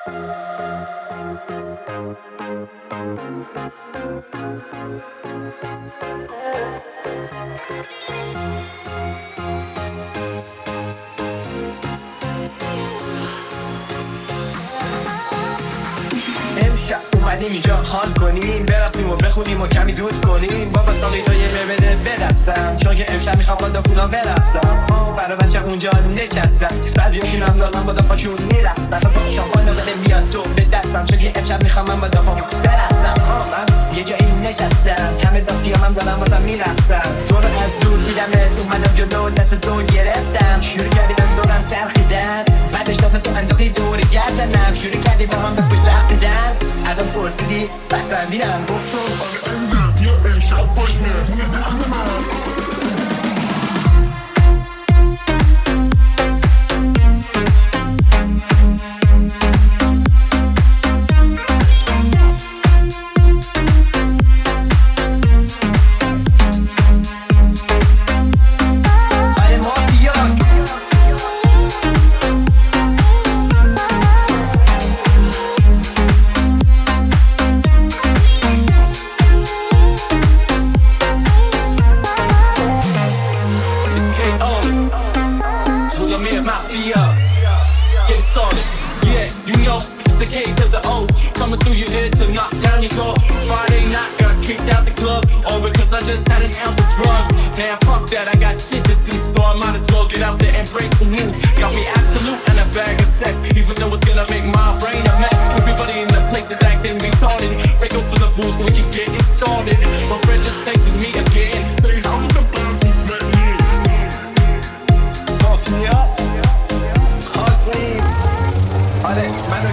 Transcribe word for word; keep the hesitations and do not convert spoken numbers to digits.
امشب اومدیم اینجا حال کنیم، برسیم و بخونیم و کمی دود کنیم. بابا ساقی تا یه بده بدستم، چون که امشب میخوام با دافونا برستم. ها برا بچه اونجا نشستم، بعضی هاشون هم دارم با دافاشون میرستن. اصلا شامانو بده میاد تو به دستم، چون که امشب میخوام من با دافام برستم. ها من یه جایی نشستم، کم دافی هم دارم بازم میرستم. تو رو از دور دیدمت اومدم جلو دست تو گرفتم. شروع کردی به زورم ترخیدن، بعدش دستم تو انداختی دور گردنم. شروع کردی با هم به تو رقصیدن، ازم پرسیدی بسندیدم گفتم انزل یا امشب فاجمه توی ذهن من. Mafia, get started. Yeah, you know it's the K to the O, coming through your ears to knock down your door. Friday night got kicked out the club, all because I just had an ounce of drugs. Damn, fuck that, I got shit to do, so I might as well get out there and break the news. Got me absolute and a bag of sex, even though it's gonna make my brain a mess. Everybody in the place is acting retarded. Break up for the booze so we can get it started. My friend just texted me again, say how the band who's met me. Fuck me up. آره منو